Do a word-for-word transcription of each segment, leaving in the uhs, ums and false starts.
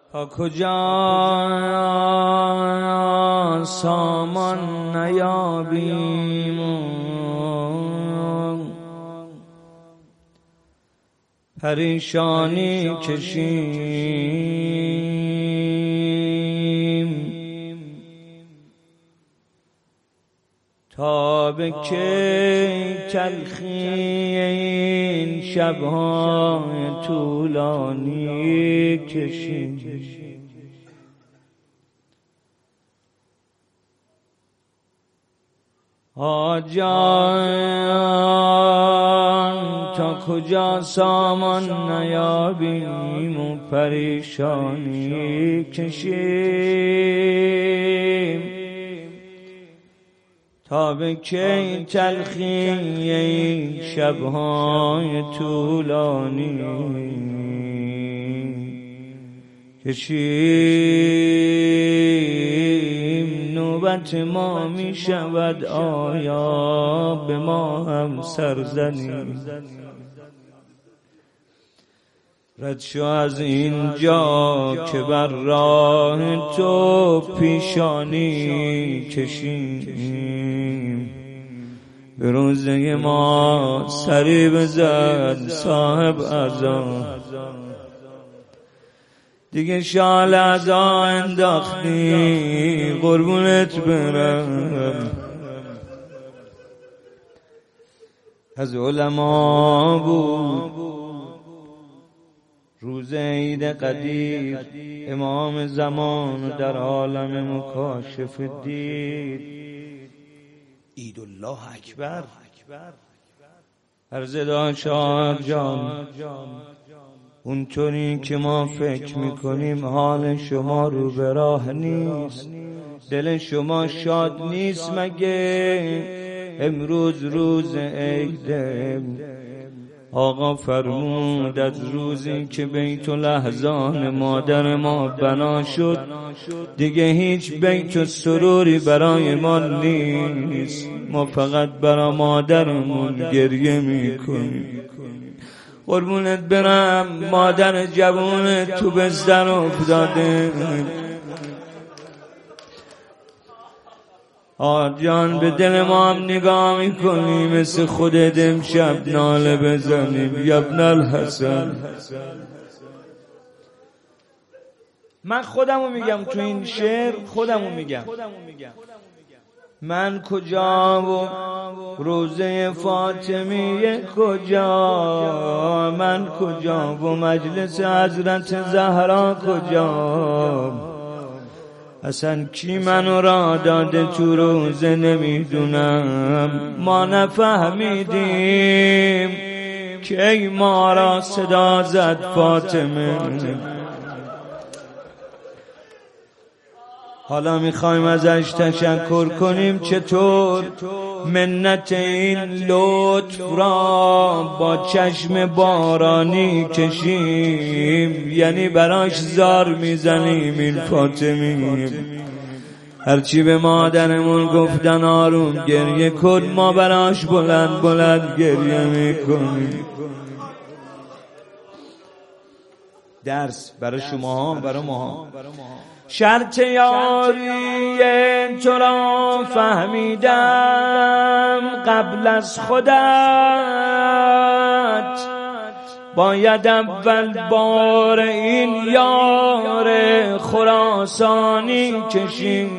تا کجا سامان نیابیم پریشانی کشیم تا به کی تلخی این شب‌های طولانی کشیم آجان تا کجا سامان نیابیم و پریشانی کشیم تا به کی تلخی این شب‌های طولانی کشیم نوبت ما می شود آیا به ما هم سرزنی رد شو از اینجا که بر راه تو پیشانی کشیم به روزه ما سری بزن صاحب عزا دیگه شال عزا انداختی قربونت برم از علما بود روز عید قدیر امام زمان در عالم مکاشف دید عید الله اکبر عرض داد شاه جان اونطوری که ما فکر میکنیم حال شما رو به راه نیست دل شما شاد نیست مگه امروز روز عیده آقا فرمود از روزی که بیت الاحزان مادر ما بنا شد دیگه هیچ بیت و سروری برای ما نیست ما فقط برای مادرمون گریه میکنیم قربونت برم مادر جوون تو بستر افتاده آجان به دل ما هم نگاه میکنی مثل خودت امشب ناله بزنیم یا ابن الحسن من خودمو میگم تو این شعر خودمو میگم من کجا و روزه فاطمیه کجا من کجا و مجلس حضرت زهرا کجا اصلا کی منو را داده تو روزه نمیدونم ما نفهمیدیم که ای ما را صدا زد فاطمه حالا میخوایم ازش تشکر کنیم چطور منت این لطف را با چشم بارانی کشیم یعنی براش زار میزنیم این فاطمی هرچی به مادرمون گفتن آروم گریه کن ما براش بلند بلند گریه میکنیم درس برای شما برای ما شرط یاری تو را فهمیدم قبل از خودت باید اول بار این یار خراسانی کشیم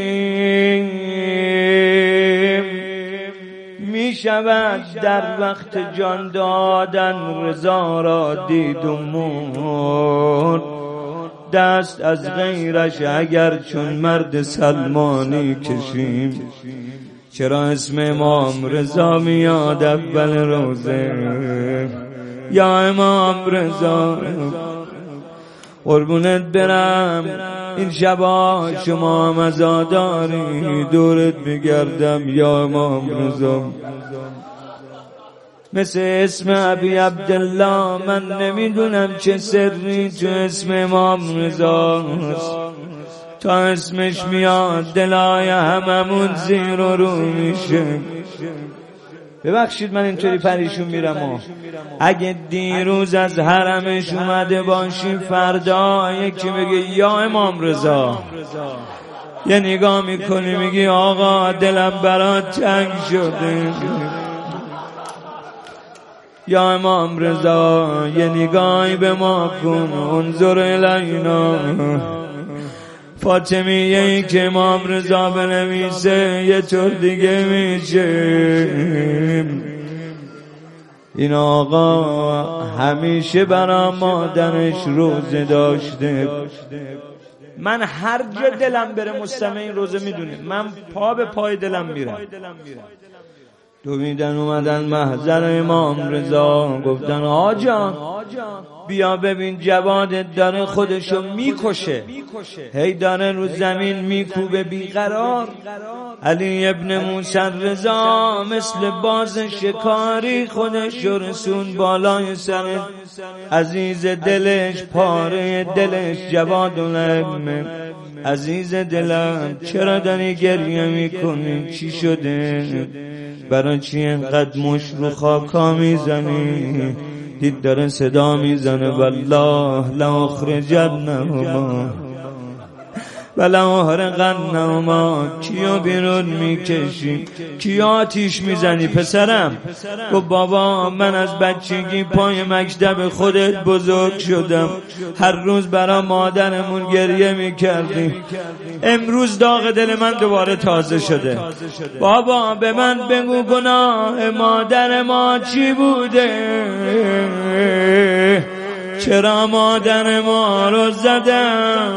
می شود در وقت جان دادن رضا را دید و مرد دست از غیرش اگر چون مرد سلمانی کشیم چرا اسم امام رضا میاد اول روزه یا امام رضا قربونت برم این شبا شما مزاداری دورت بگردم یا امام رضا مثل اسم ابی عبدالله من نمیدونم چه سری تو اسم امام رضاست تا اسمش میاد دلای هممون زیر و رو میشه ببخشید من اینطوری پریشون میرم و اگه دیروز از حرمش اومده باشی فردا یکی بگه یا امام رضا، یه نگاه میکنی میگی آقا دلم برات تنگ شده، یا امام رضا یه نگاهی به ما کن، انظر الینا. فاطمیه که امام رضا بنویسه یه طور دیگه میشه. این آقا همیشه برا مادرش روزه داشته. من هر جا دلم بره مستمع این روزه میدونه، من پا به پای دلم میرم. دویدن اومدن محضر امام رضا، گفتن آجان بیا ببین جوادت داره خودشو میکشه، هی داره رو زمین میکوبه بیقرار. علی ابن موسی رضا مثل باز شکاری خودشو رسون بالای سر عزیز دلش، پاره دلش. جوادالعلم عزیز دلم چرا داری گریه میکنی؟ چی شده؟ برای چی اینقدر مش رو خاکا میزنی؟ دید داره صدا میزنه والله لاخرجنهما ولأحرقنهما. کیو بیرون میکشی؟ کیو آتیش میزنی پسرم؟ گفت بابا من از بچگی پای مکتب خودت بزرگ شدم، هر روز برا مادرمون گریه میکردیم، امروز داغ دل من دوباره تازه شده. بابا به من بگو گناه مادر ما چی بوده؟ چرا مادر ما رو زدم؟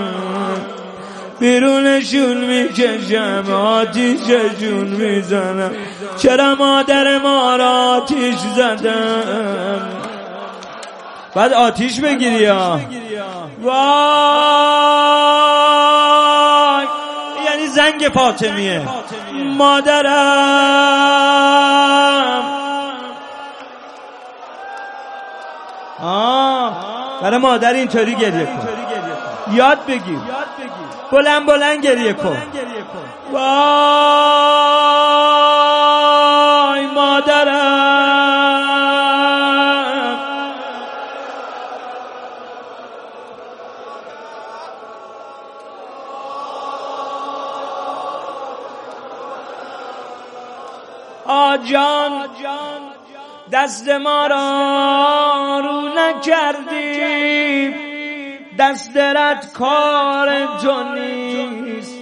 بیرونشون میکشم، آتیششون میزنم، چرا مادر ما را آتیش زدم؟ بعد آتیش بگیری ها. وای یعنی زنگ فاطمیه. مادرم آه برای مادر اینطوری گریه کن، یاد بگیر، بلند بلند گریه کن. وای مادرم. آجان دست ما را رو نکردی، دست درت کار تو نیست.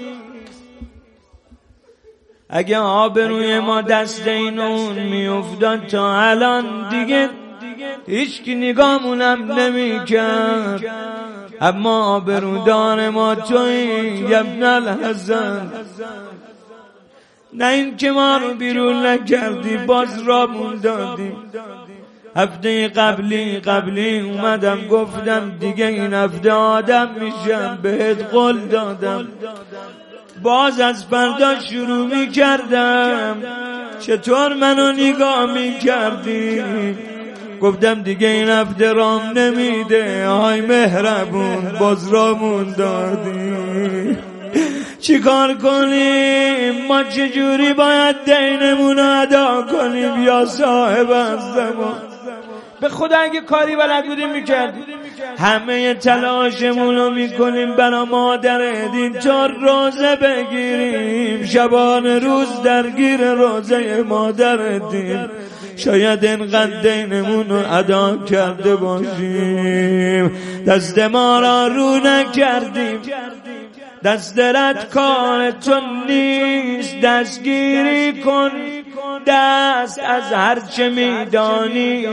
اگه آبروی ما دست این اون میافتاد تا الان دیگه هیچ کی نگامونم نمی کرد، اما آبرودار ما تویی ابن الحسن. نه این که ما رو بیرون نکردی، باز رامون دادی. هفته قبلی قبلی اومدم گفتم دیگه این هفته آدم میشم، بهت قول دادم. باز از فردا شروع میکردم، چطور منو نگاه میکردی؟ گفتم دیگه این هفته رام نمیده، آی مهربون باز رامون دادی. چی کار کنیم؟ ما چجوری باید دینمون رو ادا کنیم یا صاحب الزمان؟ به خدا اگه کاری بلد بودیم میکردیم. همه تلاشمون رو میکنیم برا مادرت اینطور روزه بگیریم، شبان روز درگیر روزه مادرتیم. شاید اینقدر دینمون رو ادا کرده باشیم، دست ما را رو نکردیم. دست درت کار تو نیست، دستگیری کن، دست از هرچه میدانی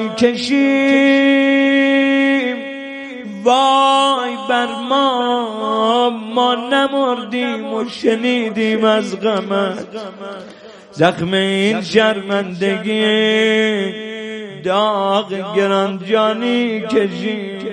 کشیم. وای بر ما، ما نمردیم و شنیدیم از غمت. زخم این شرمندگی داغ گران جانی کشیم.